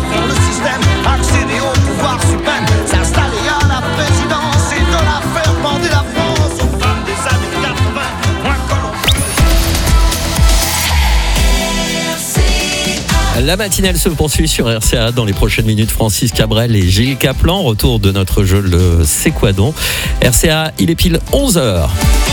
fond le système, accéder au pouvoir suprême, s'installer à la présidence et de la faire bander la France aux femmes des années 80, moins que La matinale se poursuit sur RCA. Dans les prochaines minutes, Francis Cabrel et Gilles Caplan. Retour de notre jeu le C'est quoi donc. RCA, il est pile 11h.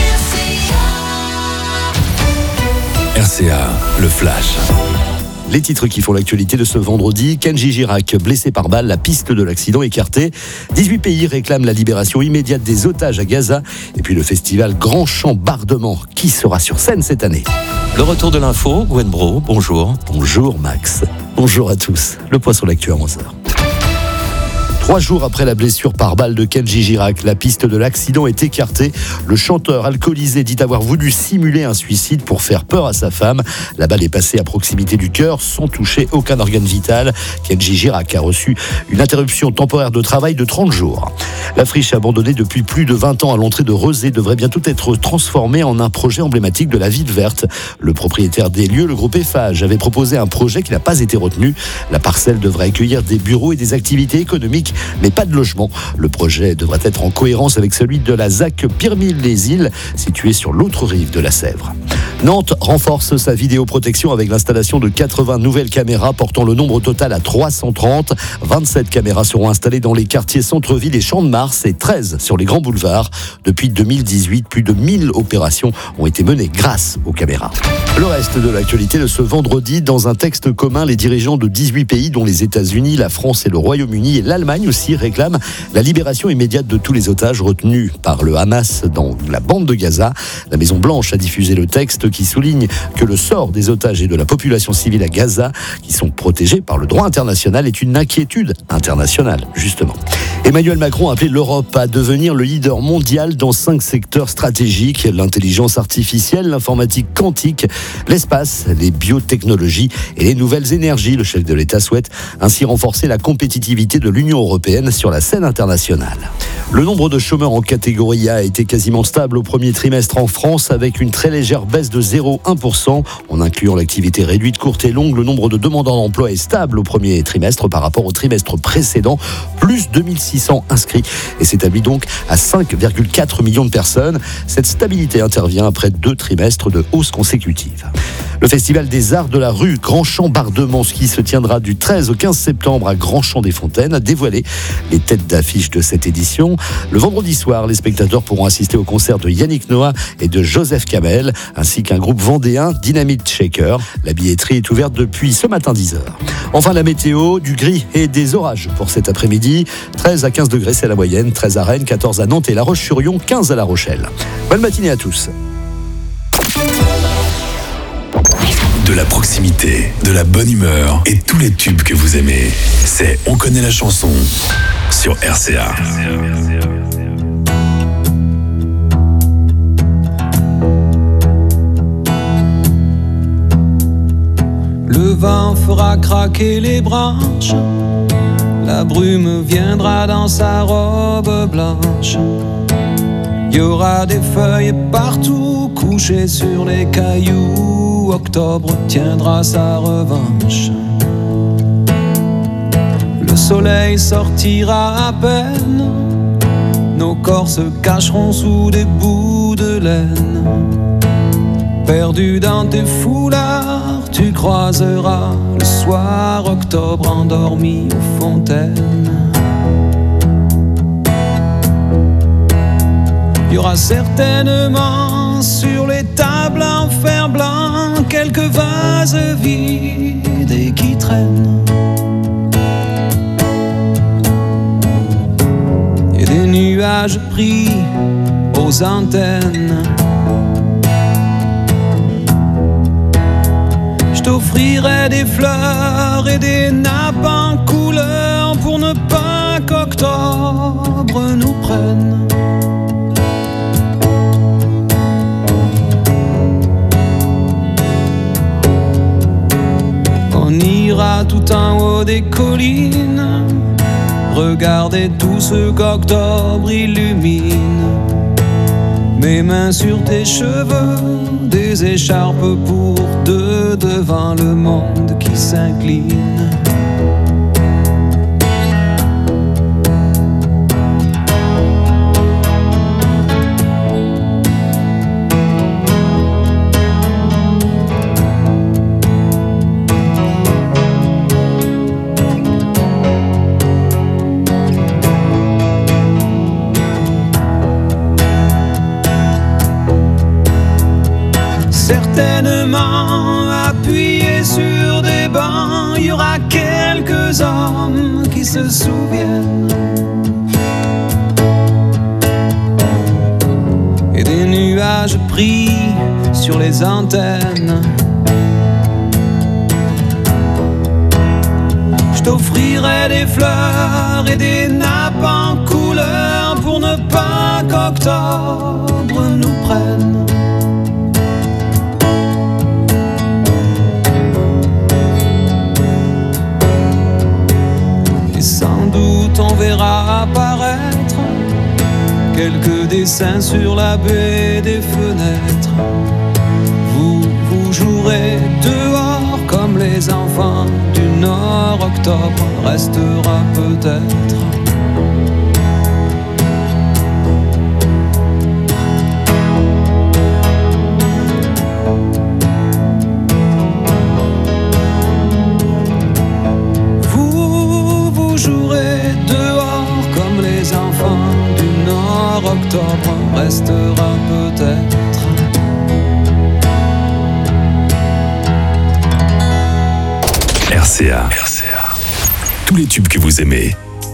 RCA, le flash. Les titres qui font l'actualité de ce vendredi. Kenji Girac, blessé par balle, la piste de l'accident écartée. 18 pays réclament la libération immédiate des otages à Gaza. Et puis le festival Grand Chant Bardement, qui sera sur scène cette année. Le retour de l'info, Gwen Bro, bonjour. Bonjour Max, bonjour à tous. Le point sur l'actu à 11h. 3 jours après la blessure par balle de Kenji Girac, la piste de l'accident est écartée. Le chanteur alcoolisé dit avoir voulu simuler un suicide pour faire peur à sa femme. La balle est passée à proximité du cœur sans toucher aucun organe vital. Kenji Girac a reçu une interruption temporaire de travail de 30 jours. La friche abandonnée depuis plus de 20 ans à l'entrée de Rezé devrait bientôt être transformée en un projet emblématique de la ville verte. Le propriétaire des lieux, le groupe Eiffage, avait proposé un projet qui n'a pas été retenu. La parcelle devrait accueillir des bureaux et des activités économiques, mais pas de logement. Le projet devrait être en cohérence avec celui de la ZAC Pirmille-les-Îles, située sur l'autre rive de la Sèvre. Nantes renforce sa vidéoprotection avec l'installation de 80 nouvelles caméras, portant le nombre total à 330. 27 caméras seront installées dans les quartiers centre-ville et Champ de Mars et 13 sur les grands boulevards. Depuis 2018, plus de 1000 opérations ont été menées grâce aux caméras. Le reste de l'actualité de ce vendredi, dans un texte commun, les dirigeants de 18 pays, dont les États-Unis, la France et le Royaume-Uni et l'Allemagne aussi, réclament la libération immédiate de tous les otages retenus par le Hamas dans la bande de Gaza. La Maison-Blanche a diffusé le texte qui souligne que le sort des otages et de la population civile à Gaza, qui sont protégés par le droit international, est une inquiétude internationale, justement. Emmanuel Macron a appelé l'Europe à devenir le leader mondial dans 5 secteurs stratégiques: l'intelligence artificielle, l'informatique quantique, l'espace, les biotechnologies et les nouvelles énergies. Le chef de l'État souhaite ainsi renforcer la compétitivité de l'Union européenne sur la scène internationale. Le nombre de chômeurs en catégorie A a été quasiment stable au premier trimestre en France, avec une très légère baisse de 0,1%. En incluant l'activité réduite, courte et longue, le nombre de demandeurs d'emploi est stable au premier trimestre par rapport au trimestre précédent, plus 2600 inscrits et s'établit donc à 5,4 millions de personnes. Cette stabilité intervient après 2 trimestres de hausse consécutive. Le Festival des Arts de la Rue Grand Chant Bardement, qui se tiendra du 13 au 15 septembre à Grand Champ-des-Fontaines, a dévoilé les têtes d'affiche de cette édition. Le vendredi soir, les spectateurs pourront assister au concert de Yannick Noah et de Joseph Kamel, ainsi qu'un groupe vendéen, Dynamite Shaker. La billetterie est ouverte depuis ce matin 10h. Enfin, la météo, du gris et des orages pour cet après-midi. 13 à 15 degrés, c'est la moyenne. 13 à Rennes, 14 à Nantes et La Roche-sur-Yon, 15 à La Rochelle. Bonne matinée à tous. De la proximité, de la bonne humeur et tous les tubes que vous aimez. C'est On connaît la chanson sur RCA. Le vent fera craquer les branches, la brume viendra dans sa robe blanche. Il y aura des feuilles partout couchées sur les cailloux. Octobre tiendra sa revanche. Le soleil sortira à peine, nos corps se cacheront sous des bouts de laine. Perdu dans tes foulards, tu croiseras le soir octobre endormi aux fontaines. Il y aura certainement sur les tables en fer blanc quelques vases vides et qui traînent. Et des nuages pris aux antennes. Je t'offrirai des fleurs et des nappes en couleur pour ne pas qu'octobre nous prenne. On ira tout en haut des collines, regarder tout ce qu'octobre illumine. Mes mains sur tes cheveux, des écharpes pour deux devant le monde qui s'incline. sereinement appuyés sur des bancs, il y aura quelques hommes qui se souviennent. Et des nuages pris sur les antennes. Je t'offrirai des fleurs et des nappes en couleur pour ne pas qu'octobre nous prenne. Et sans doute on verra apparaître quelques dessins sur la baie des fenêtres. Vous jouerez dehors comme les enfants du Nord. Octobre restera peut-être. Vous jouerez dehors comme les enfants du Nord. Octobre restera peut-être. RCA. Tous les tubes que vous aimez.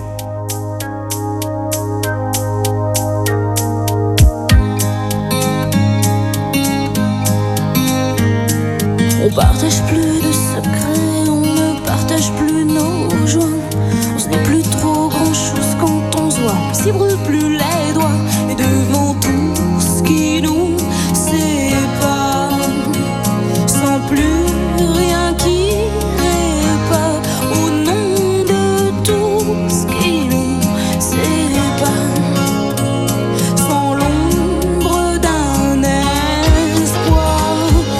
On partage plus de secrets, on ne partage plus nos joies. On se dit plus trop grand chose quand on se voit. On s'y brûle plus les doigts. Et devant tout ce qui nous sépare, sans plus rien qui répare. Au nom de tout ce qui nous sépare, sans l'ombre d'un espoir.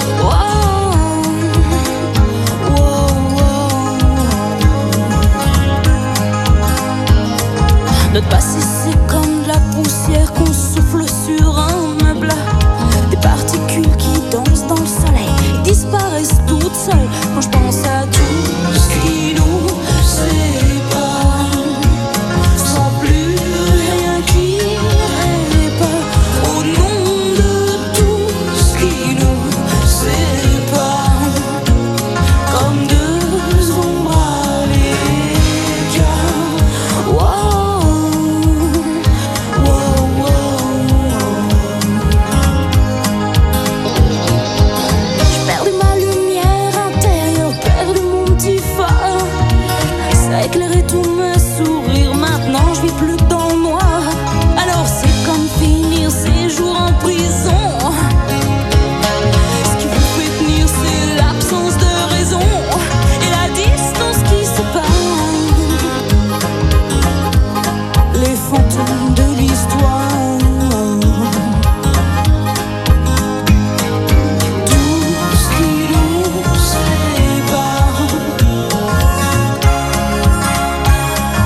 Notre passé c'est comme de la poussière qu'on souffle sur un meuble. Des particules qui dansent dans le soleil et disparaissent toutes seules. Quand je pense à tout ce qui nous sépare, sans plus rien qui répare. Au nom de tout ce qui nous sépare, comme deux ombres à l'écart. J'ai perdu ma lumière intérieure, perdu mon petit phare. Ça éclairait tous mes sourires, maintenant je vis plus dans le noir. Alors c'est comme finir ces jours en prison. Ce qui vous fait tenir c'est l'absence de raison et la distance qui sépare les fantômes de l'histoire. Tout ce qui nous sépare,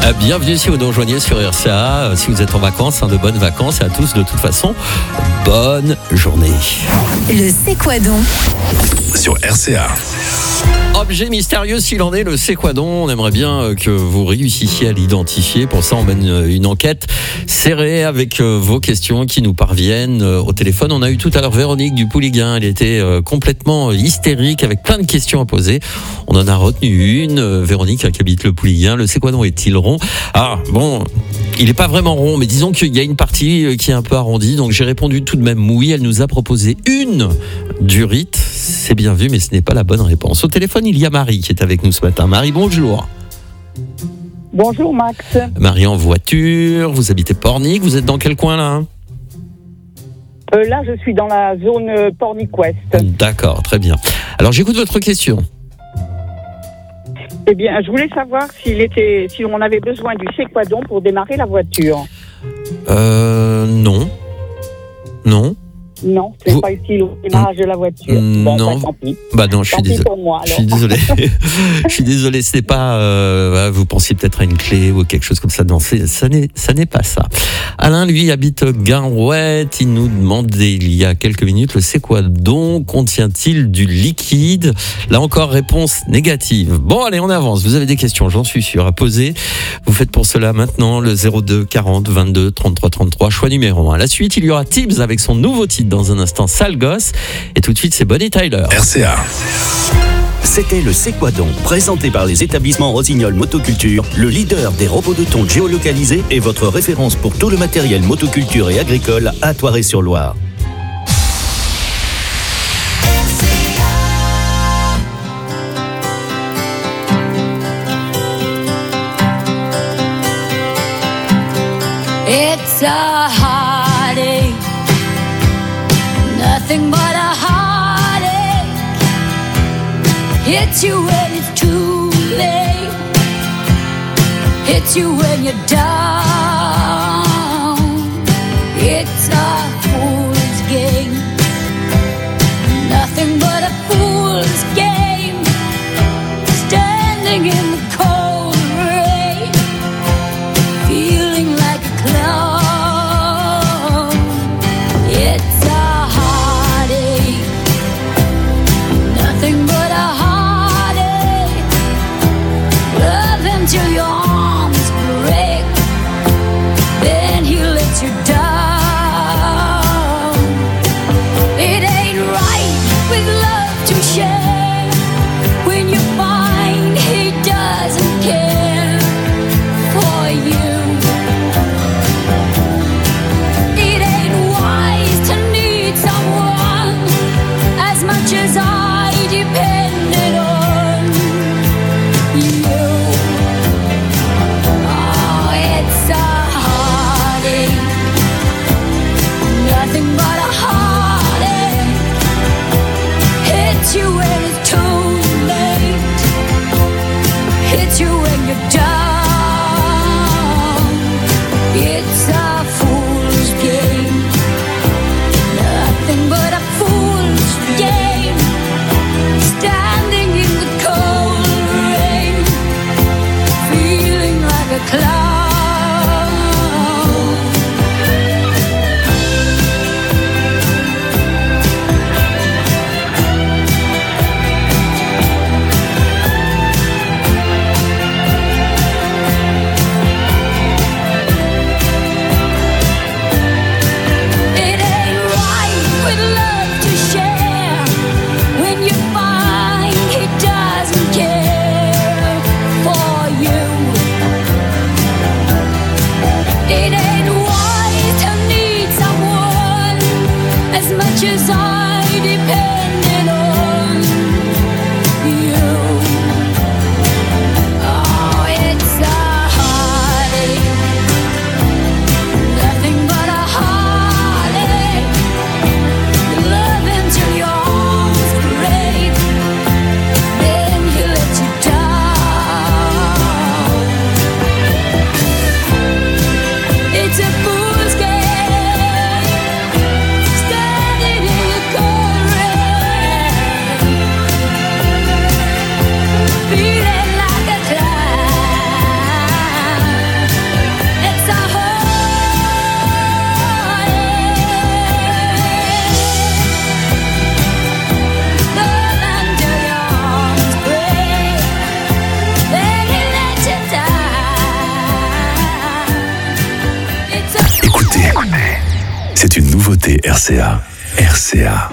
Bienvenue si vous nous rejoignez sur RCA, si vous êtes en vacances, de bonnes vacances et à tous de toute façon, bonne journée. Le C'est quoi donc Sur RCA. Objet mystérieux s'il en est, le C'est quoi donc. On aimerait bien que vous réussissiez à l'identifier. Pour ça, on mène une enquête serrée avec vos questions qui nous parviennent au téléphone. On a eu tout à l'heure Véronique du Pouliguen. Elle était complètement hystérique avec plein de questions à poser. On en a retenu une. Véronique qui habite le Pouliguen. Le C'est quoi donc est-il rond? Ah bon, il n'est pas vraiment rond, mais disons qu'il y a une partie qui est un peu arrondie. Donc j'ai répondu tout de même oui. Elle nous a proposé une durite. C'est bien vu, mais ce n'est pas la bonne réponse. Au téléphone, il y a Marie qui est avec nous ce matin. Marie, bonjour. Bonjour Max. Marie en voiture, vous habitez Pornic, vous êtes dans quel coin là? Là, je suis dans la zone Pornic-Ouest. D'accord, très bien. Alors j'écoute votre question. Eh bien, je voulais savoir si on avait besoin du C'est quoi donc pour démarrer la voiture. Non. Non. Non, c'est pas ici le démarrage de la voiture. Bon, non. tant pis. Bah non, je suis désolé. Pour moi, je suis désolé. Je suis désolé, c'est pas. Vous pensiez peut-être à une clé ou quelque chose comme ça. Non, ça n'est pas ça. Alain, lui, habite Garouette. Il nous demandait il y a quelques minutes le C'est quoi donc? Contient-il du liquide? Là encore, réponse négative. Bon, allez, on avance. Vous avez des questions, j'en suis sûr, à poser. Vous faites pour cela maintenant le 02 40 22 33 33, choix numéro 1. À la suite, il y aura Tibbs avec son nouveau titre dans un instant, Sale Gosse. Et tout de suite, c'est Bonnie Tyler. RCA. C'était le C'est quoi donc, présenté par les établissements Rossignol Motoculture, le leader des robots de tonte géolocalisés et votre référence pour tout le matériel motoculture et agricole à Thoiry-sur-Loire. It's a heartache, nothing but a heartache. Hits you when it's too late, hits you when you're down. It's a fool's game, nothing but a fool's game. Standing in the cold rain, feeling like a clown. It's a heartache, nothing but a heartache. Love until your arms break, then he lets you down. It ain't right with love to share when you find he doesn't care for you. It ain't wise to need someone as much as I depended on you. C'est une nouveauté RCA. RCA.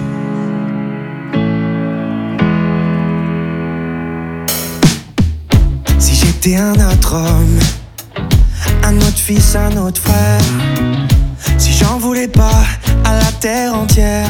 Si j'étais un autre homme, un autre fils, un autre frère, si j'en voulais pas à la terre entière,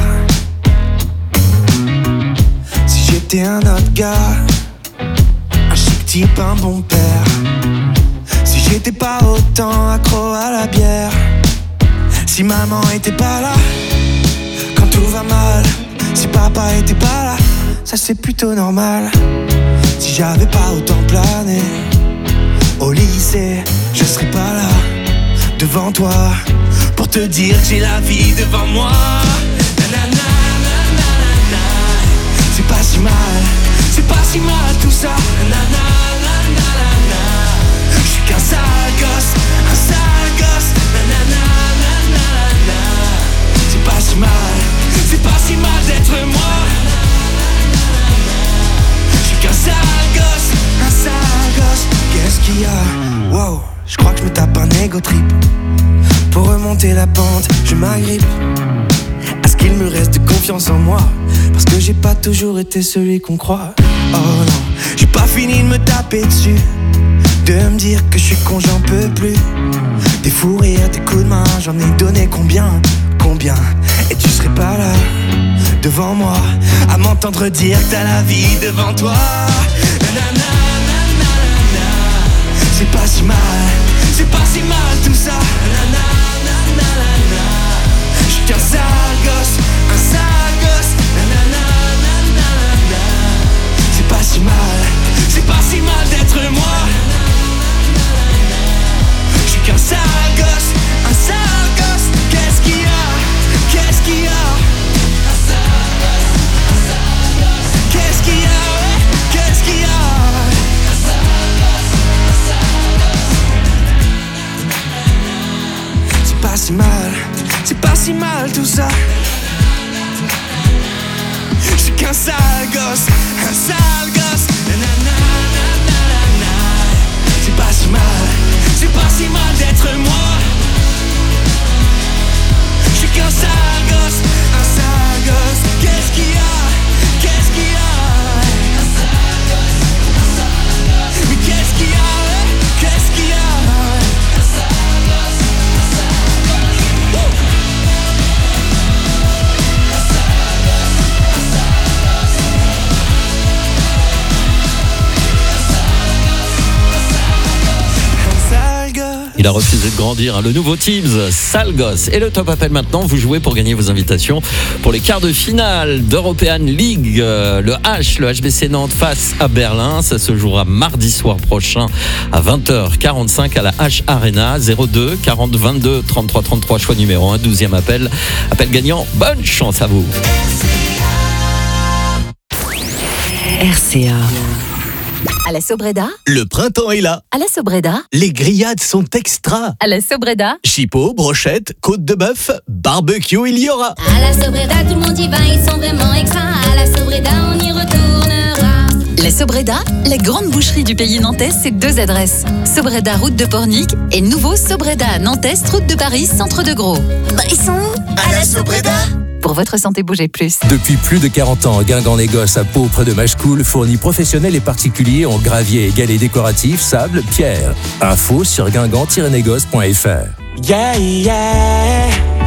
si j'étais un autre gars, un chic type, un bon père, si j'étais pas autant accro à la bière, si maman était pas là quand tout va mal, si papa était pas là, ça c'est plutôt normal. Si j'avais pas autant plané au lycée, je serais pas là devant toi pour te dire que j'ai la vie devant moi. Nanana, nanana, c'est pas si mal, c'est pas si mal tout ça. Nanana, nanana, je suis qu'un sale gosse, un sale gosse. Nanana, nanana, c'est pas si mal, c'est pas si mal d'être moi. Qu'un sale gosse, qu'est-ce qu'il y a? Wow, je crois que je me tape un ego trip. Pour remonter la pente, je m'agrippe à ce qu'il me reste de confiance en moi, parce que j'ai pas toujours été celui qu'on croit. Oh non, j'ai pas fini de me taper dessus, de me dire que je suis con, j'en peux plus. Des fous rires, des coups de main, j'en ai donné combien? Et tu serais pas là devant moi à m'entendre dire que t'as la vie devant toi. Nanana, nanana, c'est pas si mal, c'est pas si mal tout ça. Nanana, nanana, je suis qu'un sale gosse, un sale gosse. Nanana, nanana, c'est pas si mal, c'est pas si mal d'être moi. Je suis qu'un sale gosse, un sale gosse. Qu'est-ce qu'il y a? Qu'est-ce qu'il y a? Qu'est-ce qu'il y a? Qu'est-ce qu'il y a? C'est pas si mal, c'est pas si mal tout ça. Je suis qu'un sale gosse, un sale gosse. Nanana, nanana, c'est pas si mal, c'est pas si mal d'être moi. Je suis qu'un sale gosse, un sale gosse. Qu'est-ce qu'il y a? Qu'est-ce qu'il y a? Un sale gosse, un sale gosse. Mais qu'est-ce qu'il y a? Qu'est-ce qu'il y a? Un sale gosse, un sale gosse. Un sale gosse, un sale gosse. Un sale gosse. Il a refusé de grandir, hein. Le nouveau Teams, sale gosse. Et le top appel maintenant, vous jouez pour gagner vos invitations pour les quarts de finale d'European League. Le HBC Nantes face à Berlin. Ça se jouera mardi soir prochain à 20h45 à la H Arena. 02 40 22 33 33, choix numéro 1, 12e appel. Appel gagnant, bonne chance à vous. RCA. À la Sobreda, Le printemps est là. à la Sobreda, Les grillades sont extra. à la Sobreda. Chipot, brochette, côte de bœuf, barbecue, il y aura. À la Sobreda, tout le monde y va, ils sont vraiment extra. À la Sobreda, on y retournera. La Sobreda, la grande boucherie du pays nantais, c'est 2 adresses. Sobreda, route de Pornic, et nouveau Sobreda, Nantes, route de Paris, centre de Gros. Ils sont où? À la Sobreda. Pour votre santé, bougez plus. Depuis plus de 40 ans, Guingamp-les-Gosses à Pau près de Machecoul fournit professionnels et particuliers en gravier et galets décoratifs, sable, pierre. Info sur guingamp-les-gosses.fr. Yeah, yeah.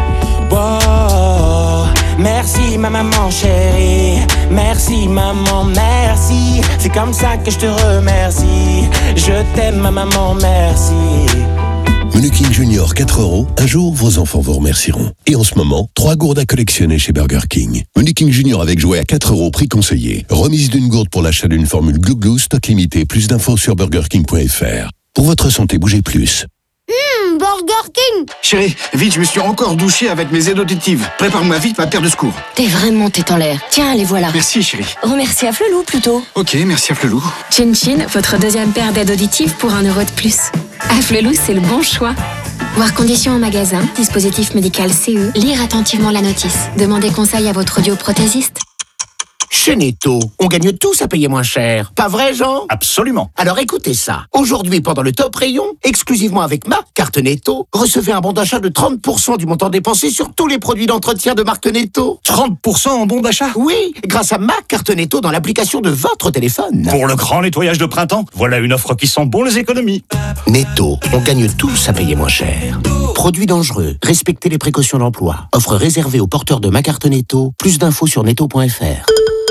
Wow. Merci ma maman chérie. Merci maman, merci. C'est comme ça que je te remercie. Je t'aime ma maman, merci. Menu King Junior 4 €, un jour vos enfants vous remercieront. Et en ce moment, 3 gourdes à collectionner chez Burger King. Menu King Junior avec jouet à 4 €, prix conseillé. Remise d'une gourde pour l'achat d'une formule Glouglou, stock limité. Plus d'infos sur burgerking.fr. Pour votre santé, bougez plus. Burger King. Chérie, vite, je me suis encore douché avec mes aides auditives. Prépare-moi vite ma paire de secours. T'es vraiment tête en l'air. Tiens, les voilà. Merci, chérie. Remercie à Flelou plutôt. Ok, merci à Flelou. Chin Chin, votre deuxième paire d'aides auditives pour 1 € de plus. À Flelou, c'est le bon choix. Voir conditions en magasin, dispositif médical CE, lire attentivement la notice. Demandez conseil à votre audioprothésiste. Chez Netto, on gagne tous à payer moins cher. Pas vrai, Jean? Absolument. Alors écoutez ça. Aujourd'hui, pendant le top rayon, exclusivement avec ma carte Netto, recevez un bon d'achat de 30% du montant dépensé sur tous les produits d'entretien de marque Netto. 30% en bon d'achat? Oui, grâce à ma carte Netto dans l'application de votre téléphone. Pour le grand nettoyage de printemps, voilà une offre qui sent bon les économies. Netto, on gagne tous à payer moins cher. Produits dangereux, respectez les précautions d'emploi. Offre réservée aux porteurs de ma carte Netto. Plus d'infos sur netto.fr.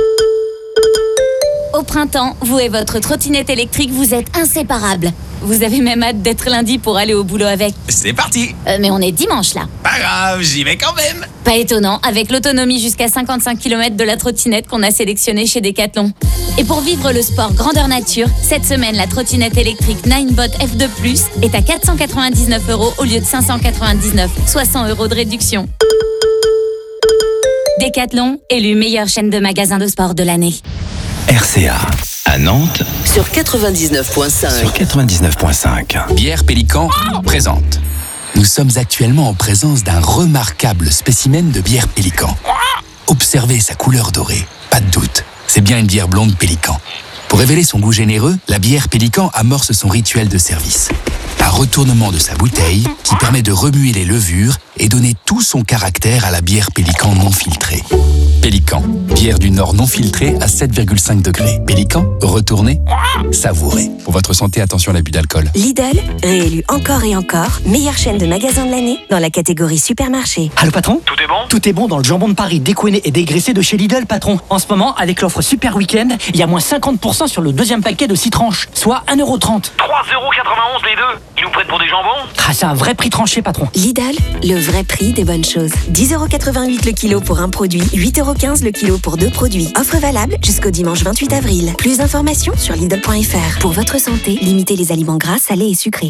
Au printemps, vous et votre trottinette électrique, vous êtes inséparables. Vous avez même hâte d'être lundi pour aller au boulot avec. C'est parti. Mais on est dimanche là. Pas grave, j'y vais quand même. Pas étonnant, avec l'autonomie jusqu'à 55 km de la trottinette qu'on a sélectionnée chez Decathlon. Et pour vivre le sport grandeur nature, cette semaine, la trottinette électrique Ninebot F2+, est à 499 € au lieu de 599, soit 100 € de réduction. Decathlon, élu meilleure chaîne de magasins de sport de l'année. RCA, à Nantes, sur 99.5. Sur 99.5. Bière Pélican présente. Nous sommes actuellement en présence d'un remarquable spécimen de bière Pélican. Observez sa couleur dorée, pas de doute, c'est bien une bière blonde Pélican. Pour révéler son goût généreux, la bière Pélican amorce son rituel de service. Un retournement de sa bouteille qui permet de remuer les levures et donner tout son caractère à la bière Pélican non filtrée. Pélican, bière du Nord non filtrée à 7,5 degrés. Pélican, retournez, savourez. Pour votre santé, attention à l'abus d'alcool. Lidl, réélu encore et encore, meilleure chaîne de magasins de l'année dans la catégorie supermarché. Allô patron? Tout est bon? Tout est bon dans le jambon de Paris découiné et dégraissé de chez Lidl, patron. En ce moment, avec l'offre Super Week-end, il y a moins 50% sur le deuxième paquet de 6 tranches, soit 1,30 €. 3,91 € les deux. Ils nous prennent pour des jambons? Ah, c'est un vrai prix tranché, patron. Lidl, le vrai prix des bonnes choses. 10,88 € le kilo pour un produit, 8,15 € le kilo pour 2 produits. Offre valable jusqu'au dimanche 28 avril. Plus d'informations sur Lidl.fr. Pour votre santé, limitez les aliments gras, salés et sucrés.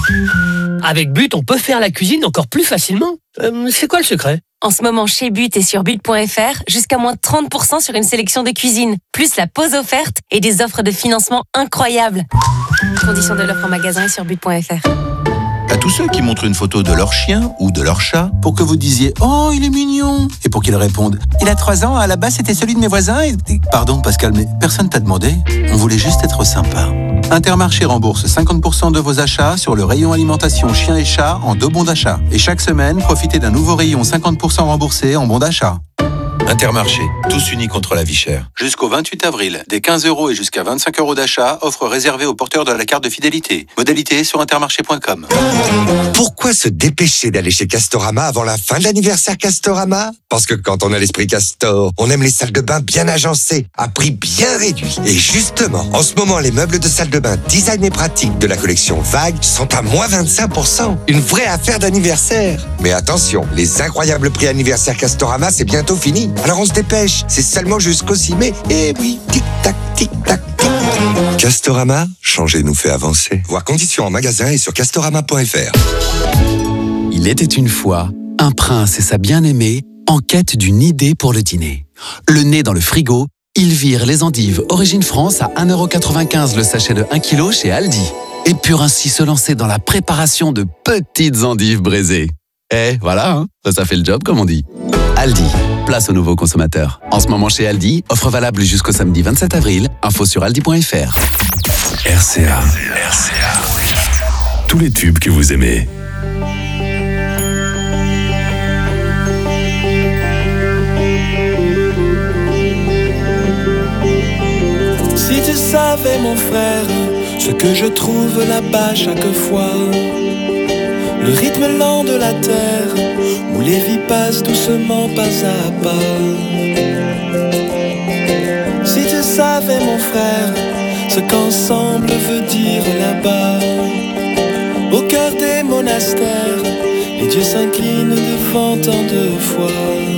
Avec But, on peut faire la cuisine encore plus facilement. C'est quoi le secret? En ce moment, chez But et sur But.fr, jusqu'à moins 30% sur une sélection de cuisine, plus la pause offerte et des offres de financement incroyables. Conditions de l'offre en magasin et sur But.fr. À tous ceux qui montrent une photo de leur chien ou de leur chat pour que vous disiez « Oh, il est mignon !» et pour qu'ils répondent « Il a 3 ans, à la base c'était celui de mes voisins et... » Pardon Pascal, mais personne t'a demandé. On voulait juste être sympa. Intermarché rembourse 50% de vos achats sur le rayon alimentation chien et chat en 2 bons d'achat. Et chaque semaine, profitez d'un nouveau rayon 50% remboursé en bons d'achat. Intermarché, tous unis contre la vie chère. Jusqu'au 28 avril, des 15 € et jusqu'à 25 € d'achat, offre réservée aux porteurs de la carte de fidélité. Modalité sur intermarché.com. Pourquoi se dépêcher d'aller chez Castorama avant la fin de l'anniversaire Castorama? Parce que quand on a l'esprit Castor, on aime les salles de bain bien agencées, à prix bien réduit. Et justement, en ce moment, les meubles de salle de bain design et pratique de la collection Vague sont à moins 25%. Une vraie affaire d'anniversaire. Mais attention, les incroyables prix anniversaire Castorama, c'est bientôt fini. Alors on se dépêche, c'est seulement jusqu'au 6 mai. Et oui, tic-tac, tic-tac, tic. Castorama, changer nous fait avancer. Voir conditions en magasin et sur castorama.fr. Il était une fois un prince et sa bien-aimée en quête d'une idée pour le dîner. Le nez dans le frigo, ils virent les endives Origine France à 1,95 € le sachet de 1 kg chez Aldi. Et purent ainsi se lancer dans la préparation de petites endives braisées. Et voilà, hein, ça fait le job comme on dit. Aldi, place aux nouveaux consommateurs. En ce moment chez Aldi, offre valable jusqu'au samedi 27 avril. Info sur aldi.fr. RCA. Tous les tubes que vous aimez. Si tu savais mon frère, ce que je trouve là-bas chaque fois, le rythme lent de la terre, où les vies passent doucement pas à pas. Si tu savais mon frère, ce qu'ensemble veut dire là-bas, au cœur des monastères, les dieux s'inclinent devant tant de foi.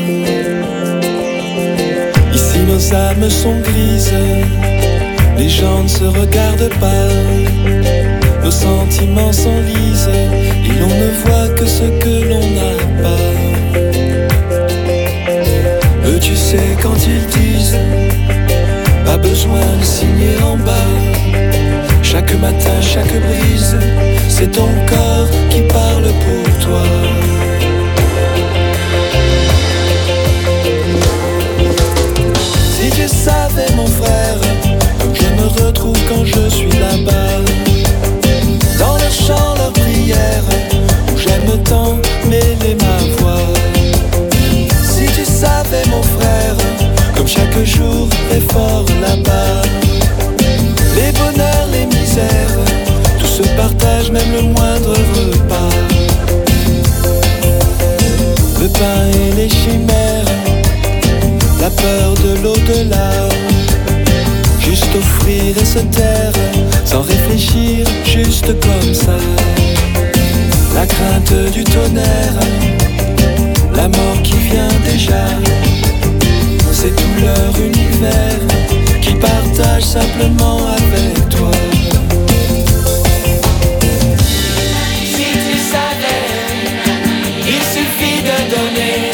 Ici nos âmes sont grises, les gens ne se regardent pas, nos sentiments s'enlisent et l'on ne voit que ce que l'on n'a pas. Eux tu sais quand ils disent, pas besoin de signer en bas. Chaque matin, chaque brise, c'est ton corps qui parle pour toi. Si tu savais terre, sans réfléchir, juste comme ça. La crainte du tonnerre, la mort qui vient déjà, c'est tout leur univers qu'ils partagent simplement avec toi. Si tu savais, il suffit de donner.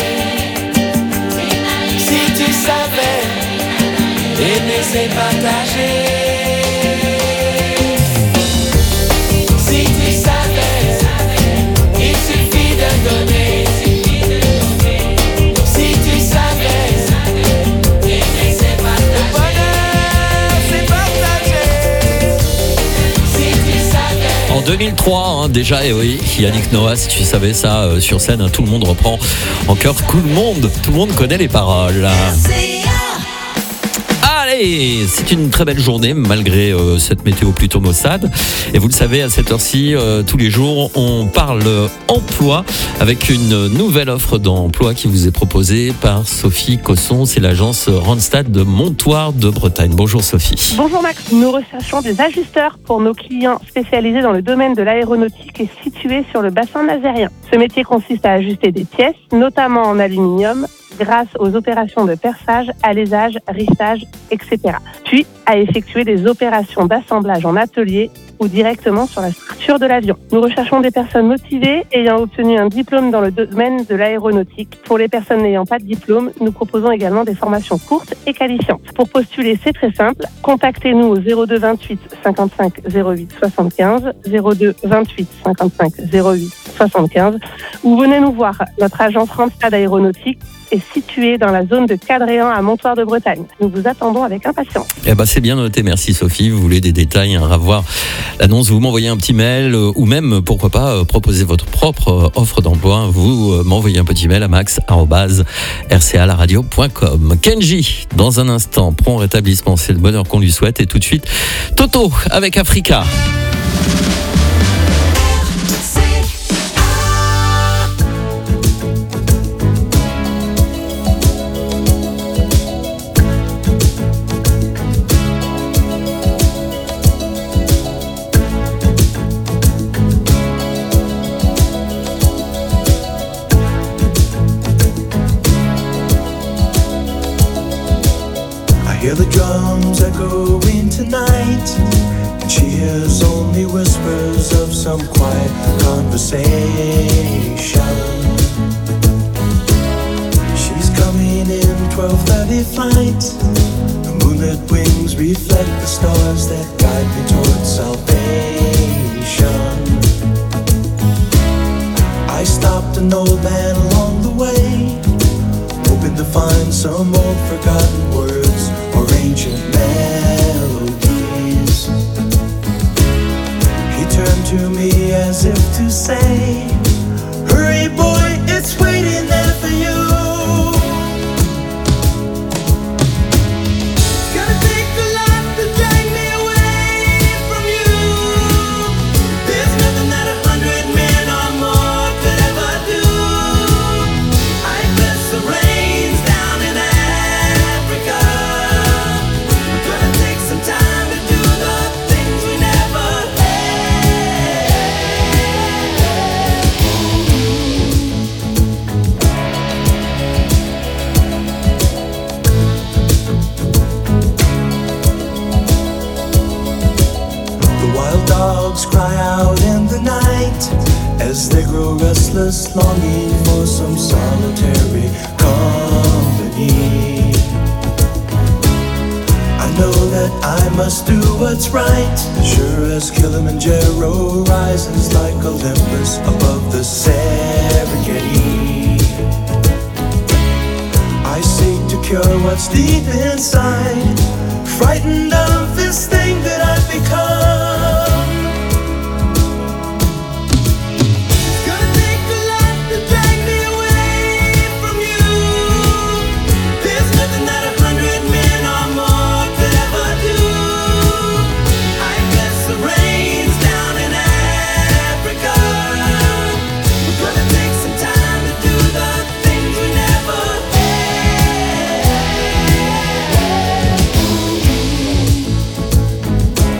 Si tu savais, aimer c'est partager. Si tu savais, il suffit de donner. Si tu savais, aimer c'est partager. Le bonheur c'est partager. Si tu savais. En 2003, déjà, et oui, Yannick Noah, si tu savais ça sur scène, tout le monde reprend en chœur. Tout le monde connaît les paroles. Allez, c'est une très belle journée malgré cette météo plutôt maussade. Et vous le savez, à cette heure-ci, tous les jours, on parle emploi avec une nouvelle offre d'emploi qui vous est proposée par Sophie Cosson. C'est l'agence Randstad de Montoire de Bretagne. Bonjour Sophie. Bonjour Max. Nous recherchons des ajusteurs pour nos clients spécialisés dans le domaine de l'aéronautique et situés sur le bassin nazérien. Ce métier consiste à ajuster des pièces, notamment en aluminium, grâce aux opérations de perçage, alésage, rissage, etc. Puis à effectuer des opérations d'assemblage en atelier ou directement sur la structure de l'avion. Nous recherchons des personnes motivées ayant obtenu un diplôme dans le domaine de l'aéronautique. Pour les personnes n'ayant pas de diplôme, nous proposons également des formations courtes et qualifiantes. Pour postuler, c'est très simple. Contactez-nous au 02 28 55 08 75, 02 28 55 08 75, ou venez nous voir. Notre agence Randstad Aéronautique est située dans la zone de Cadréan à Montoire de Bretagne. Nous vous attendons avec impatience. C'est bien noté, merci Sophie. Vous voulez des détails, revoir l'annonce, vous m'envoyez un petit mail ou même, pourquoi pas, proposer votre propre offre d'emploi. Vous m'envoyez un petit mail à max@rcalaradio.com. Kenji, dans un instant, prompt rétablissement, c'est le bonheur qu'on lui souhaite. Et tout de suite, Toto avec Africa. Hear the drums echoing tonight, and she hears only whispers of some quiet conversation. She's coming in 12:30 flight. The moonlit wings reflect the stars that guide me towards salvation. I stopped an old man along the way, hoping to find some old forgotten words or ancient melodies. He turned to me as if to say, hurry boy, it's waiting there for you. Gonna take a lot to drag me away from you. There's nothing that 100 men or more could ever do. I bless the rains down in Africa. We're gonna take some time to do the things we never The wild dogs cry out in the night as they grow restless, longing for some solitary company. I know that I must do what's right, sure as Kilimanjaro rises like Olympus above the Serengeti. I seek to cure what's deep inside, frightened of this thing that I've become. Gonna take a lot to drag me away from you. There's nothing that 100 men or more could ever do. I bless the rains down in Africa. We're gonna take some time to do the things we never had.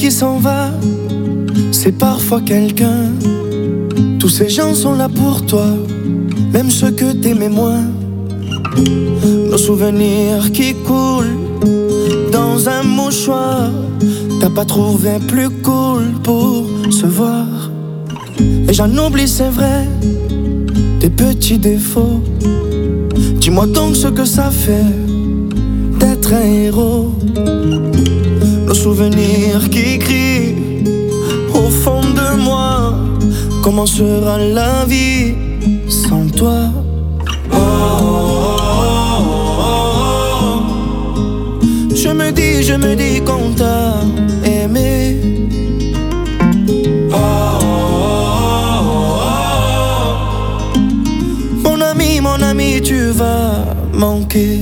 qui s'en va, c'est parfois quelqu'un. Tous ces gens sont là pour toi, même ceux que t'aimais moins. Nos souvenirs qui coulent dans un mouchoir. T'as pas trouvé plus cool pour se voir. Et j'en oublie, c'est vrai, tes petits défauts. Dis-moi donc ce que ça fait d'être un héros. Nos souvenirs qui crient au fond de moi. Comment sera la vie sans toi? Je me dis qu'on t'a aimé. Mon ami, tu vas manquer.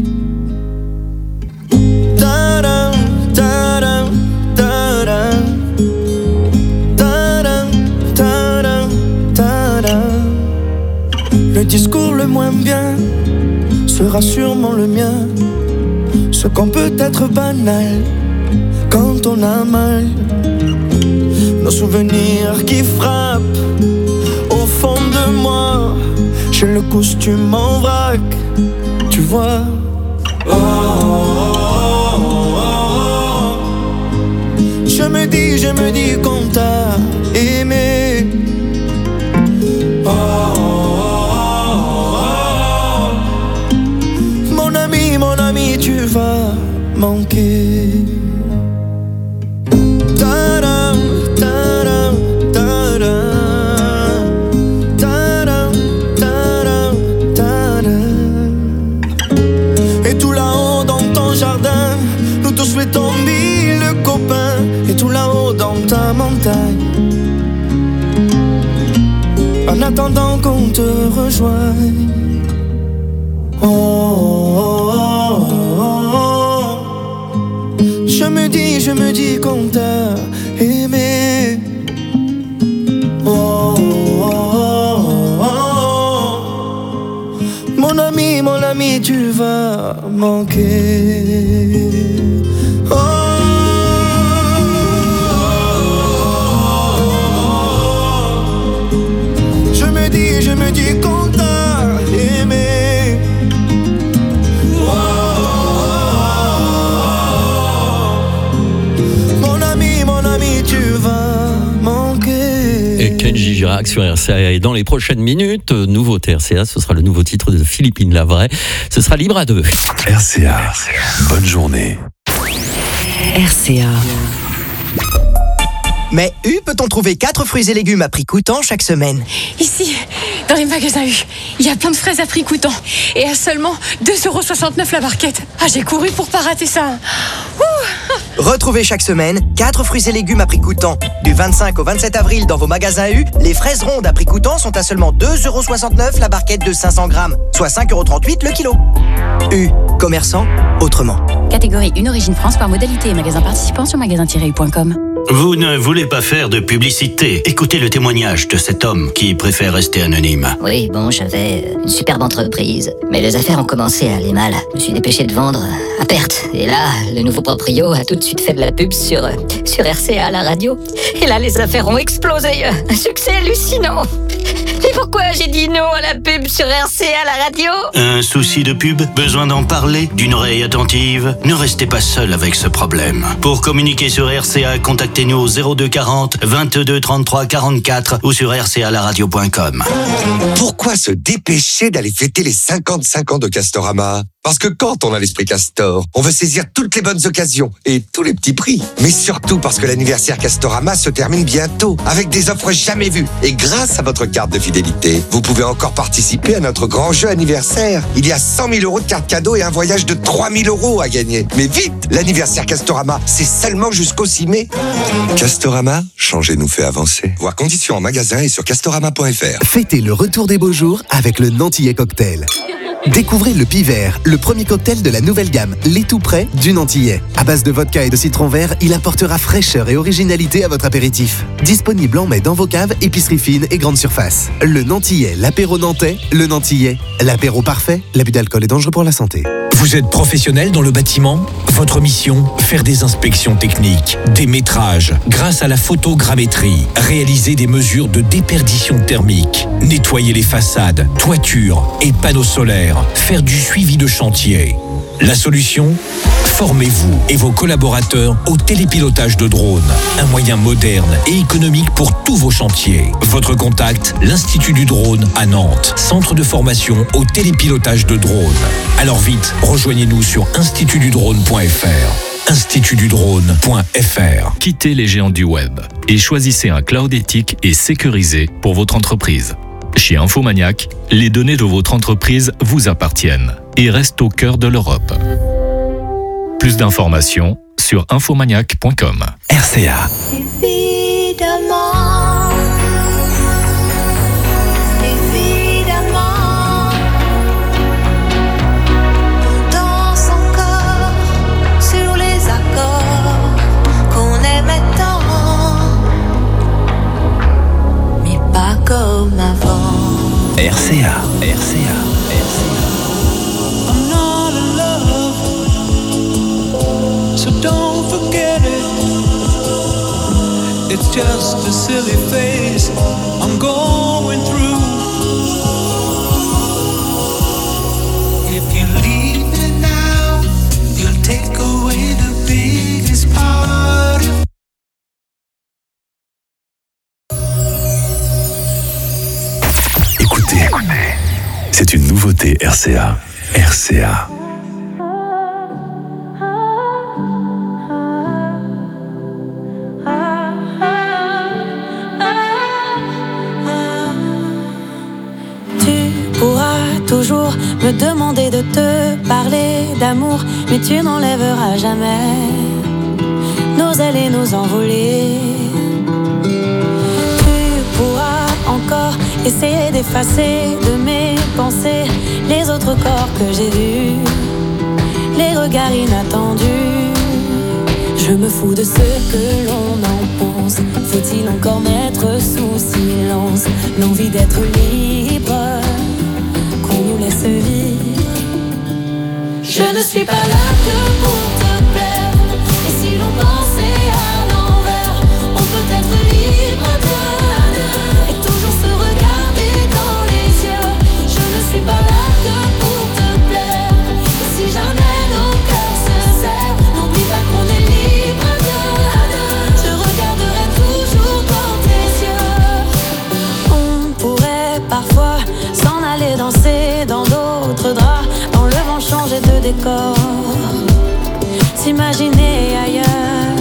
Ta-dam, ta-dam, ta-dam. Ta-dam, ta-dam, ta-dam. Le discours le moins bien sera sûrement le mien. Ce qu'on peut être banal quand on a mal. Nos souvenirs qui frappent au fond de moi. J'ai le costume en vrac, tu vois. Je me dis qu'on t'a aimé. Mon ami, tu vas manquer. Ta-dam, ta-dam, ta-dam. Ta-dam, ta-dam, ta-dam. Et tout là-haut dans ton jardin, nous te souhaitons mille copains. Et tout là-haut dans ta montagne, en attendant qu'on te rejoigne. Je me dis qu'on t'a aimé. Mon ami, tu vas manquer. Je me dis qu'on t'a aimé. Mon ami, tu vas manquer. Et Kenji Girac sur RCA. Et dans les prochaines minutes, nouveauté RCA, ce sera le nouveau titre de Philippine Lavray. Ce sera libre à deux. RCA, bonne journée. RCA. Mais U peut-on trouver 4 fruits et légumes à prix coûtant chaque semaine? Ici, dans les magasins U, il y a plein de fraises à prix coûtant. Et à seulement 2,69€ la barquette. Ah, j'ai couru pour pas rater ça. Ouh. Retrouvez chaque semaine 4 fruits et légumes à prix coûtant. Du 25 au 27 avril dans vos magasins U, les fraises rondes à prix coûtant sont à seulement 2,69€ la barquette de 500 grammes, soit 5,38€ le kilo. U, commerçant autrement. Catégorie 1 Origine France par modalité et magasin participant sur magasin-u.com. Vous ne voulez pas faire de publicité. Écoutez le témoignage de cet homme qui préfère rester anonyme. Oui, bon, j'avais une superbe entreprise, mais les affaires ont commencé à aller mal. Je me suis dépêché de vendre à perte. Et là, le nouveau proprio a tout de suite fait de la pub sur RCA à la radio. Et là, les affaires ont explosé. Un succès hallucinant. Mais pourquoi j'ai dit non à la pub sur RCA à la radio? Un souci de pub? Besoin d'en parler? D'une oreille attentive? Ne restez pas seul avec ce problème. Pour communiquer sur RCA, contactez-nous au 02 40 22 33 44 ou sur rcalaradio.com. Pourquoi se dépêcher d'aller fêter les 55 ans de Castorama? Parce que quand on a l'esprit Castor, on veut saisir toutes les bonnes occasions et tous les petits prix. Mais surtout parce que l'anniversaire Castorama se termine bientôt avec des offres jamais vues. Et grâce à votre carte de fidélité, vous pouvez encore participer à notre grand jeu anniversaire. Il y a 100 000 € de cartes cadeaux et un voyage de 3 000 € à gagner. Mais vite, l'anniversaire Castorama, c'est seulement jusqu'au 6 mai. Castorama, changer nous fait avancer. Voir conditions en magasin et sur castorama.fr. Fêtez le retour des beaux jours avec le Nantillais Cocktail. Découvrez le Pivert, le premier cocktail de la nouvelle gamme, les tout prêts du Nantillais. À base de vodka et de citron vert, il apportera fraîcheur et originalité à votre apéritif. Disponible en mai dans vos caves, épiceries fines et grandes surfaces. Le Nantillais, l'apéro nantais, le Nantillais, l'apéro parfait. L'abus d'alcool est dangereux pour la santé. Vous êtes professionnel dans le bâtiment ? Votre mission ? Faire des inspections techniques, des métrages, grâce à la photogrammétrie, réaliser des mesures de déperdition thermique, nettoyer les façades, toitures et panneaux solaires, faire du suivi de chantier. La solution ? Formez-vous et vos collaborateurs au télépilotage de drones, un moyen moderne et économique pour tous vos chantiers. Votre contact, l'Institut du drone à Nantes, centre de formation au télépilotage de drones. Alors vite, rejoignez-nous sur institutdudrone.fr. institutdudrone.fr. Quittez les géants du web et choisissez un cloud éthique et sécurisé pour votre entreprise. Chez Infomaniac, les données de votre entreprise vous appartiennent et restent au cœur de l'Europe. Plus d'informations sur infomaniac.com. RCA. Dans son corps, sur les accords qu'on aimait tant, mais pas comme avant. RCA. I'm not in love, so don't forget it. It's just a silly phase I'm going through. If you leave me now, you'll take away the biggest part of Écoutez, c'est une nouveauté RCA. RCA. toujours me demander de te parler d'amour, mais tu n'enlèveras jamais nos ailes et nos envolées. Tu pourras encore essayer d'effacer de mes pensées les autres corps que j'ai vus, les regards inattendus. Je me fous de ce que l'on en pense. Faut-il encore mettre sous silence l'envie d'être libre, qu'on nous laisse vivre? Je ne suis pas là que pour te plaire. Et si l'on pensait à l'envers, on peut être libre et toujours se regarder dans les yeux. Je ne suis pas là que pour te plaire. Et si jamais nos cœurs se serrent, n'oublie pas qu'on est libre je regarderai toujours dans tes yeux. On pourrait parfois s'en aller danser dans d'autres draps, dans le vent changer de décor, s'imaginer ailleurs.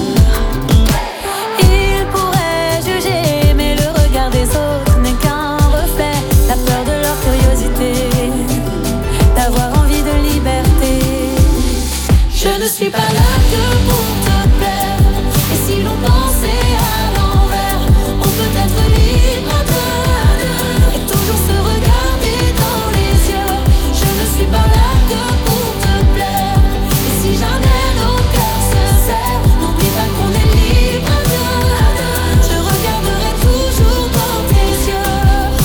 Ils pourraient juger, mais le regard des autres n'est qu'un reflet. La peur de leur curiosité, d'avoir envie de liberté. Je ne suis pas là que pour te plaire. Et si l'on pensait à l'envers, on peut être libre et toujours se regarder dans les yeux. Je ne suis pas là que pour te plaire. Et si jamais nos cœurs se serrent, n'oublie pas qu'on est libre je regarderai toujours dans tes yeux.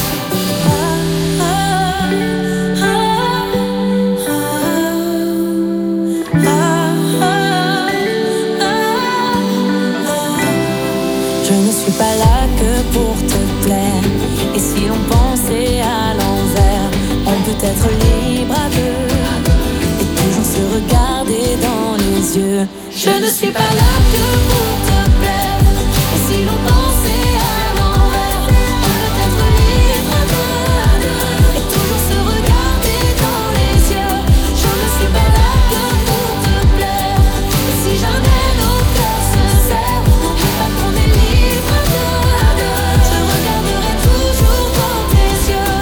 Je ne suis pas là que pour te plaire. Et si l'on pensait à l'envers, on peut être libre à deux et toujours se regarder dans les yeux. Je ne suis pas là que pour te plaire. Et si l'on pensait à l'envers, on peut être libre à deux et toujours se regarder dans les yeux. Je ne suis pas là que pour te plaire. Et si jamais nos cœurs se serrent, n'oublie pas qu'on est libre à deux. Je regarderai toujours dans tes yeux.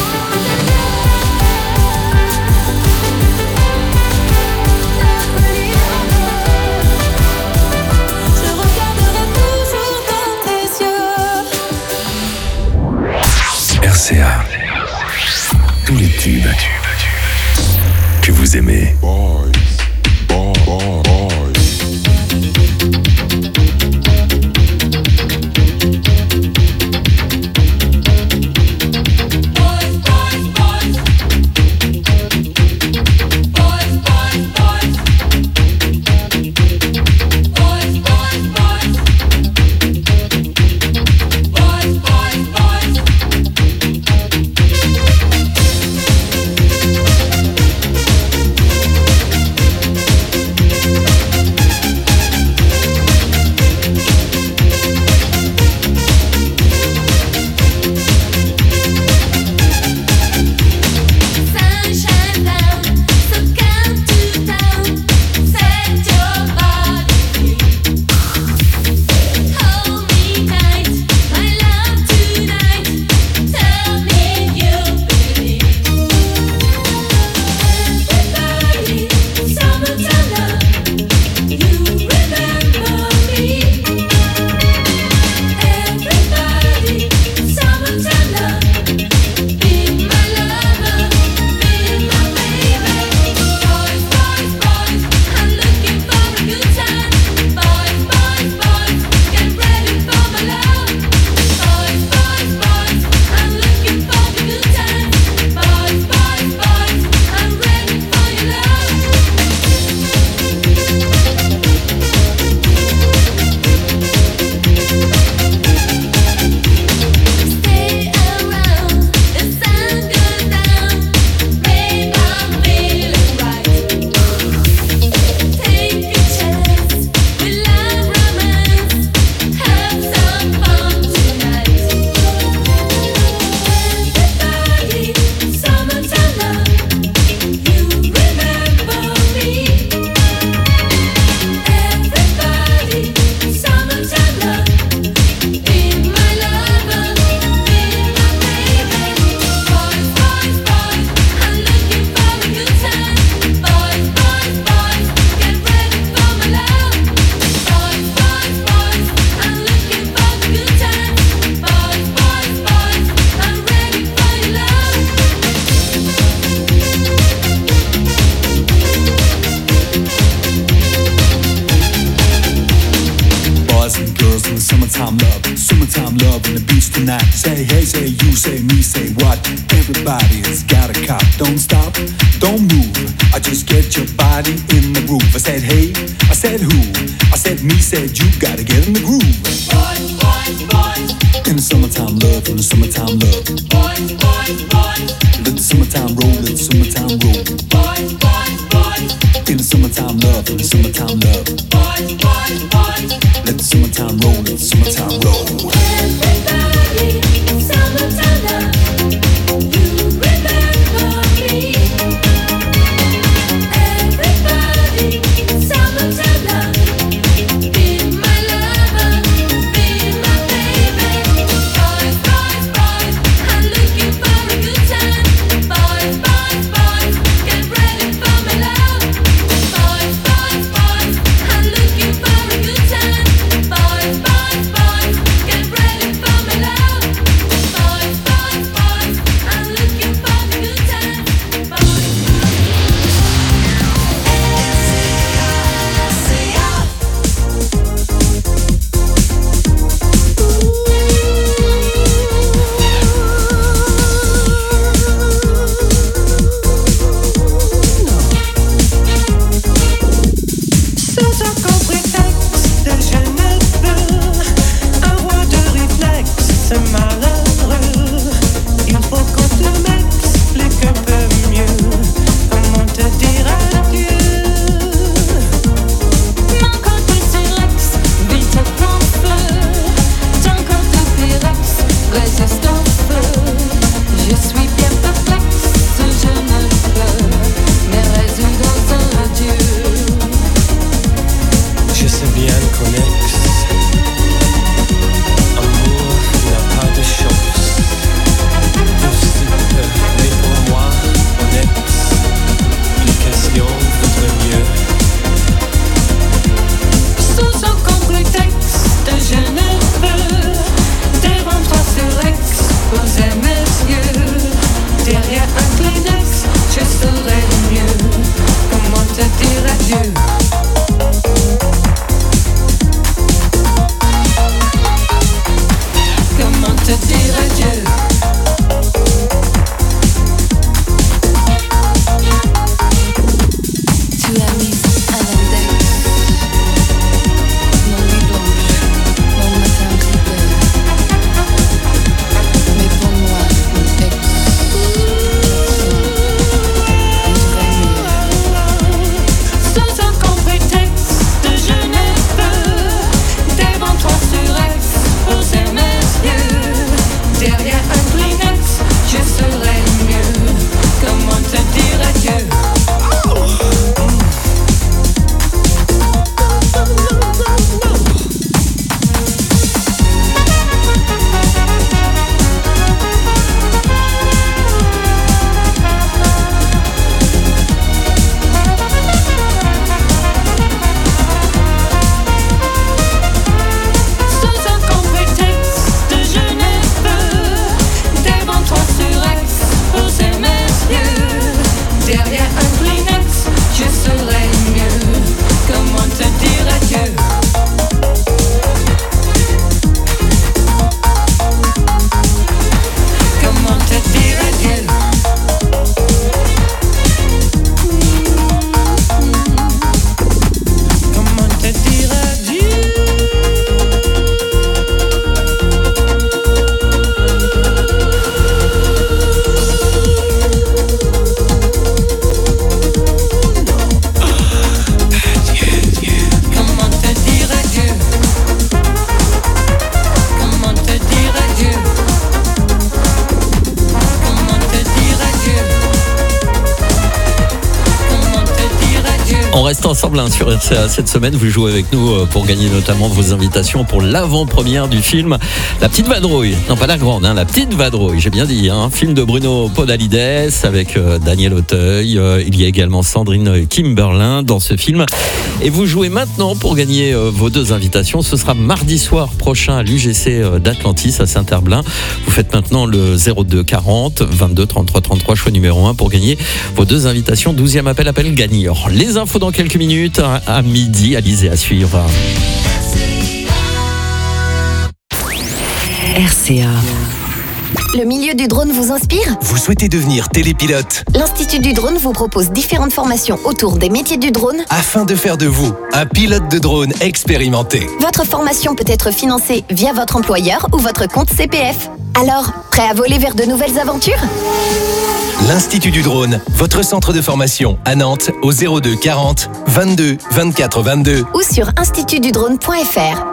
Je regarderai toujours dans tes yeux. RCA. Tous les tubes que vous aimez. say what? Everybody's got a cop. Don't stop, don't move. I just get your body in the groove. I said hey, I said who? I said me, said you. Gotta get in the groove. Boys, boys, boys. In the summertime love, in the summertime love. Boys, boys, boys. Let the summertime roll, let the summertime roll. Boys, boys, boys. In the summertime love, in the summertime love. Boys, boys, boys. Let the summertime roll, let the summertime roll. Everybody, summertime love. You remember me. Everybody, summertime love. Be my lover, be my baby. Boys, boys, boys, I'm looking for a good time. Boys, boys, boys, get ready for my love. Boys, boys, boys, I'm looking for a good time. Boys, boys, boys, get ready for my love. Boys, boys, boys, I'm looking for a good time. Sans aucun prétexte, je ne veux avoir de réflexe, c'est malheureux. Il faut qu'on te m'explique un peu mieux comment te dire adieu. Mon compte Silex, vite ton feu. Ton compte Pyrex, résiste au feu. Je suis bien perplexe, je ne peux mais résoudre un adieu. Je sais bien qu'on amour n'a pas de chance. Mais pour moi, on explication vaudrait mieux. Sous aucun prétexte, je ne veux devant toi sur exposer mes yeux. Derrière un Kleenex, je saurais mieux comment te dire adieu. Comment te dire adieu? Tu as mis un index, mon nuit blanche, mon matin gris. Mais pour moi, mon ex, sans aucun prétexte, je ne veux devant toi sur exposer mes yeux. Derrière un Kleenex, je saurais mieux comment te dire adieu. Sans aucun prétexte, je ne veux devant toi sur exposer mes yeux. Derrière un Kleenex, je saurais mieux comment te dire adieu. Comment te dire adieu? Comment te dire adieu? Comment te dire adieu? Comment te dire adieu? Comment te dire adieu? Comment te dire adieu? On reste ensemble sur RCA cette semaine. Vous jouez avec nous pour gagner notamment vos invitations pour l'avant-première du film La Petite Vadrouille. Non, pas la grande, La Petite Vadrouille, j'ai bien dit. Film de Bruno Podalides avec Daniel Auteuil. Il y a également Sandrine Kimberlin dans ce film. Et vous jouez maintenant pour gagner vos deux invitations. Ce sera mardi soir prochain à l'UGC d'Atlantis à Saint-Herblain. Vous faites maintenant le 02 40 22 33 33, choix numéro 1 pour gagner vos deux invitations. 12e appel gagnant. Les infos dans quelques minutes à midi. Alizé à suivre. RCA. Le milieu du drone vous inspire ? Vous souhaitez devenir télépilote L'Institut du drone vous propose différentes formations autour des métiers du drone afin de faire de vous un pilote de drone expérimenté. Votre formation peut être financée via votre employeur ou votre compte CPF. Alors, prêt à voler vers de nouvelles aventures ? L'Institut du drone, votre centre de formation à Nantes au 02 40 22 24 22 ou sur institutdudrone.fr.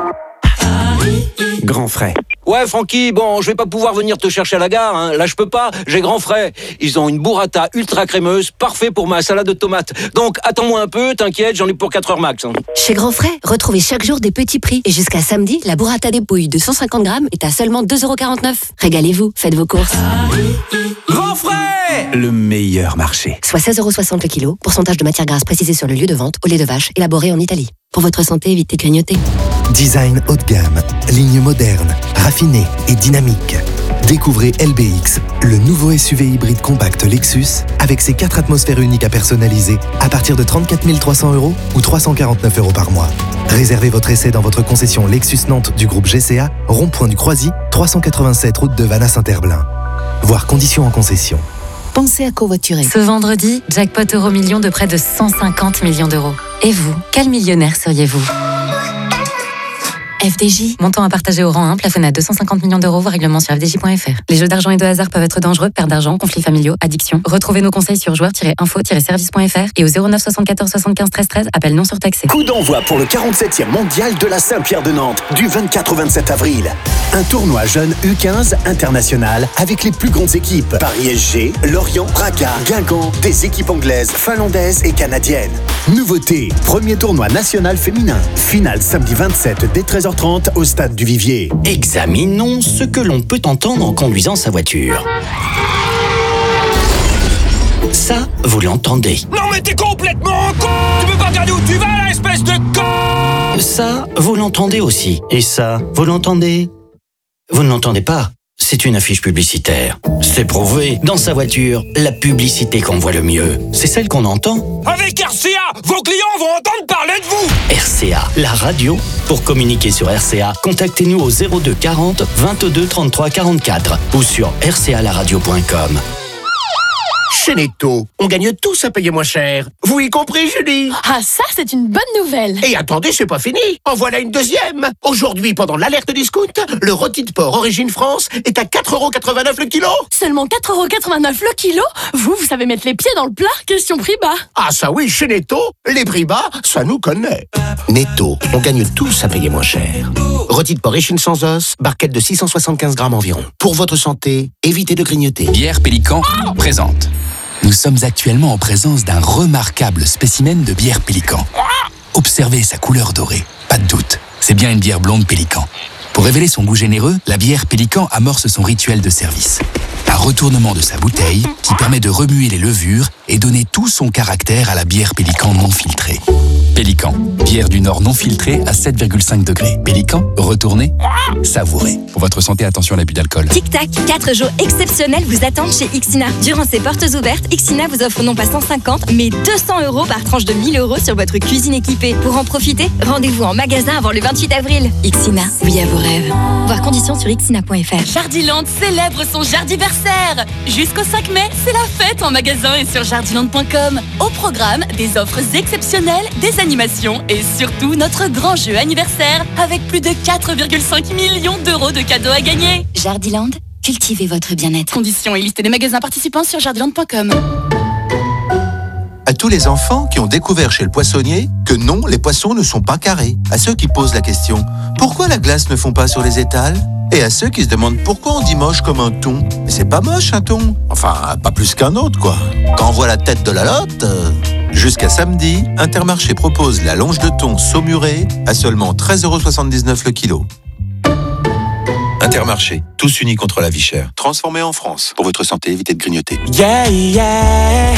Grand frais. Ouais, Francky, bon, je vais pas pouvoir venir te chercher à la gare, hein. Là, je peux pas, j'ai Grand frais. Ils ont une burrata ultra crémeuse, parfait pour ma salade de tomates. Donc, attends-moi un peu, t'inquiète, j'en ai pour 4 heures max. Hein. Chez Grand frais, retrouvez chaque jour des petits prix. Et jusqu'à samedi, la burrata des pouilles de 150 grammes est à seulement 2,49 €. Régalez-vous, faites vos courses. Grand frais! Le meilleur marché. Soit 16,60 € le kilo, pourcentage de matière grasse précisé sur le lieu de vente, au lait de vache, élaboré en Italie. Pour votre santé, évitez de grignoter. Design haut de gamme, ligne moderne, raffinée et dynamique. Découvrez LBX, le nouveau SUV hybride compact Lexus avec ses 4 atmosphères uniques à personnaliser à partir de 34 300 € ou 349 € par mois. Réservez votre essai dans votre concession Lexus Nantes du groupe GCA, rond-point du Croisy, 387 route de Vannes à Saint-Herblain. Voir conditions en concession. Pensez à covoiturer. Ce vendredi, jackpot Euro-Million de près de 150 millions d'euros. Et vous, quel millionnaire seriez-vous ? FDJ, montant à partager au rang 1, plafonné à 250 millions d'euros, voire règlement sur fdj.fr. Les jeux d'argent et de hasard peuvent être dangereux, perte d'argent, conflits familiaux, addiction. Retrouvez nos conseils sur joueurs-info-service.fr et au 09 74 75 13 13, appel non surtaxé. Coup d'envoi pour le 47e mondial de la Saint-Pierre de Nantes, du 24 au 27 avril. Un tournoi jeune U15 international avec les plus grandes équipes. Paris SG, Lorient, Braga, Guingamp, des équipes anglaises, finlandaises et canadiennes. Nouveauté, premier tournoi national féminin. Finale samedi 27 dès 13h30 au stade du Vivier. Examinons ce que l'on peut entendre en conduisant sa voiture. Ça, vous l'entendez. Non mais t'es complètement con! Tu peux pas regarder où tu vas, là, espèce de con! Ça, vous l'entendez aussi. Et ça, vous l'entendez? Vous ne l'entendez pas? C'est une affiche publicitaire. C'est prouvé. Dans sa voiture, la publicité qu'on voit le mieux, c'est celle qu'on entend. Avec RCA, vos clients vont entendre parler de vous! RCA, la radio. Pour communiquer sur RCA, contactez-nous au 02 40 22 33 44 ou sur rcalaradio.com. Chez Netto, on gagne tous à payer moins cher. Vous y compris, Julie? Ah, ça, c'est une bonne nouvelle. Et attendez, c'est pas fini. En voilà une deuxième. Aujourd'hui, pendant l'alerte discount, le rôti de porc Origine France est à 4,89 € le kilo. Seulement 4,89 € le kilo? Vous savez mettre les pieds dans le plat, question prix bas. Ah ça oui, chez Netto, les prix bas, ça nous connaît. Netto, on gagne tous à payer moins cher. Rôti de porc échine sans os, barquette de 675 grammes environ. Pour votre santé, évitez de grignoter. Bière Pélican présente. Nous sommes actuellement en présence d'un remarquable spécimen de bière Pélican. Observez sa couleur dorée. Pas de doute, c'est bien une bière blonde Pélican. Pour révéler son goût généreux, la bière Pélican amorce son rituel de service. Un retournement de sa bouteille qui permet de remuer les levures et donner tout son caractère à la bière Pélican non filtrée. Pélican, bière du Nord non filtrée à 7,5 degrés. Pélican, retournez, savourez. Pour votre santé, attention à l'abus d'alcool. Tic Tac, 4 jours exceptionnels vous attendent chez Ixina. Durant ces portes ouvertes, Ixina vous offre non pas 150, mais 200 € par tranche de 1 000 € sur votre cuisine équipée. Pour en profiter, rendez-vous en magasin avant le 28 avril. Ixina, oui à vos rêves. Voir conditions sur ixina.fr. Jardiland célèbre son jardiversaire. Jusqu'au 5 mai, c'est la fête en magasin et sur jardiland.com. Au programme, des offres exceptionnelles, des animations et surtout notre grand jeu anniversaire avec plus de 4,5 millions d'euros de cadeaux à gagner. Jardiland, cultivez votre bien-être. Conditions et liste des magasins participants sur jardiland.com. À tous les enfants qui ont découvert chez le poissonnier que non, les poissons ne sont pas carrés. À ceux qui posent la question « Pourquoi la glace ne fond pas sur les étals ?» Et à ceux qui se demandent pourquoi on dit moche comme un thon. Mais c'est pas moche un thon. Enfin, pas plus qu'un autre, quoi. Quand on voit la tête de la lotte... Jusqu'à samedi, Intermarché propose la longe de thon saumurée à seulement 13,79 € le kilo. Intermarché, tous unis contre la vie chère. Transformé en France. Pour votre santé, évitez de grignoter. Yeah, yeah.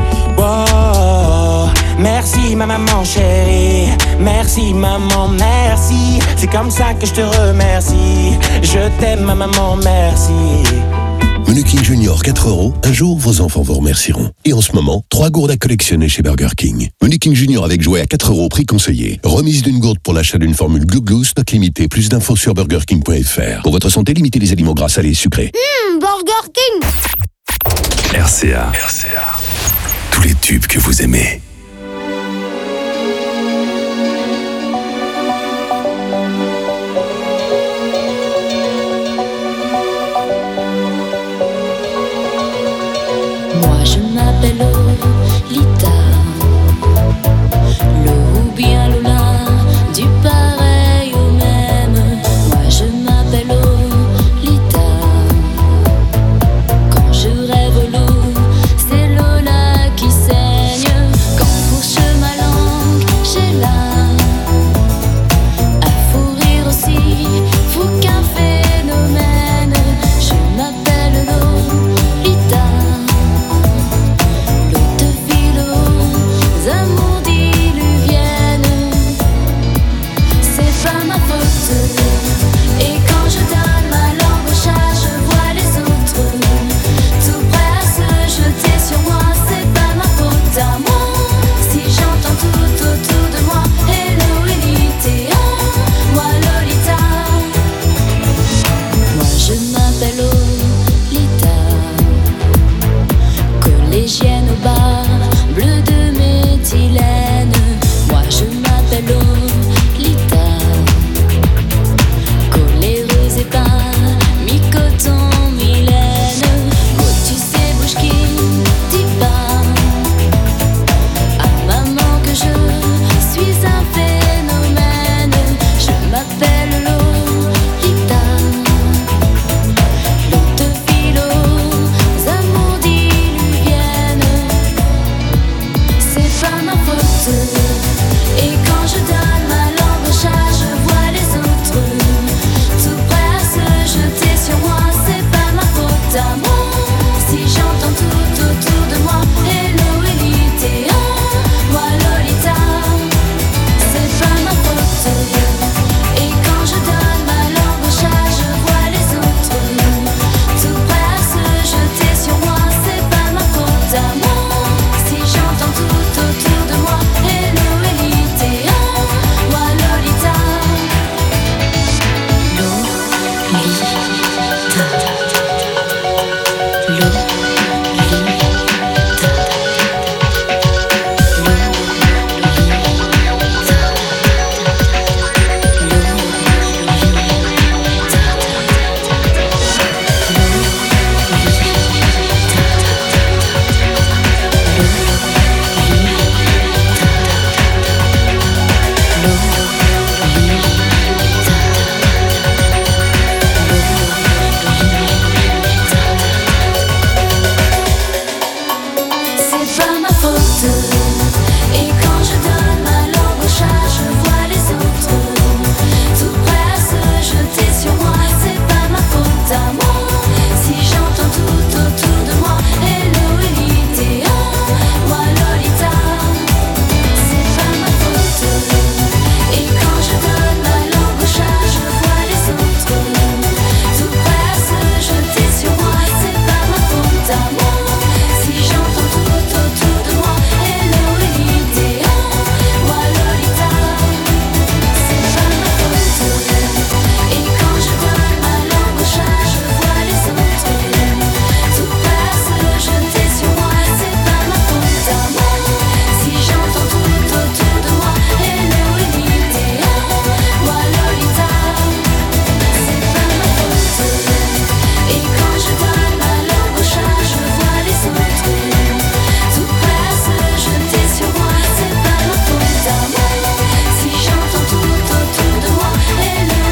Wow. Merci ma maman chérie. Merci maman, merci. C'est comme ça que je te remercie. Je t'aime ma maman, merci. Menu King Junior, alors 4 €, un jour vos enfants vous remercieront. Et en ce moment, 3 gourdes à collectionner chez Burger King. Menu King Junior avec jouet à 4 €, prix conseillé. Remise d'une gourde pour l'achat d'une formule Glouglou, stock limité. Plus d'infos sur burgerking.fr. Pour votre santé, limitez les aliments gras, salés et sucrés. Burger King. RCA. Tous les tubes que vous aimez. Moi je m'appelle Lolita, Lo ou bien Lola, du pareil au même. Moi je m'appelle Lolita. Quand je rêve l'eau, c'est Lola qui saigne. Quand fourche ma langue, j'ai là à fourrir aussi, fou qu'un phénomène. Je m'appelle Lolita. Amours diluviennes, c'est pas ma faute. Et quand je donne ma langue au chat, je vois les autres tout prêts à se jeter sur moi. C'est pas ma faute à moi si j'entends tout autour de moi hello Elite, moi Lolita. Moi je m'appelle Lolita, collégienne au bar, bleu de méthylène. Moi je m'appelle Lolita, coléreuse et pas mi-coton, mi-laine. Oh tu sais bouge qui dit pas à maman que je suis un phénomène. Je m'appelle Lolita, l'eau de philo, amours diluviennes. C'est pas ma faute. Et quand je donne ma langue au chat, je vois les autres tout prêts à se jeter sur moi. C'est pas ma faute à moi si j'entends tout autour de moi hello Elite, moi Lolita. C'est pas ma faute. Et quand je donne ma langue au chat, je vois les autres tout prêts à se jeter sur moi. C'est pas ma faute à moi si j'entends tout autour de moi hello Elite, moi Lolita. Lolita, Lolita.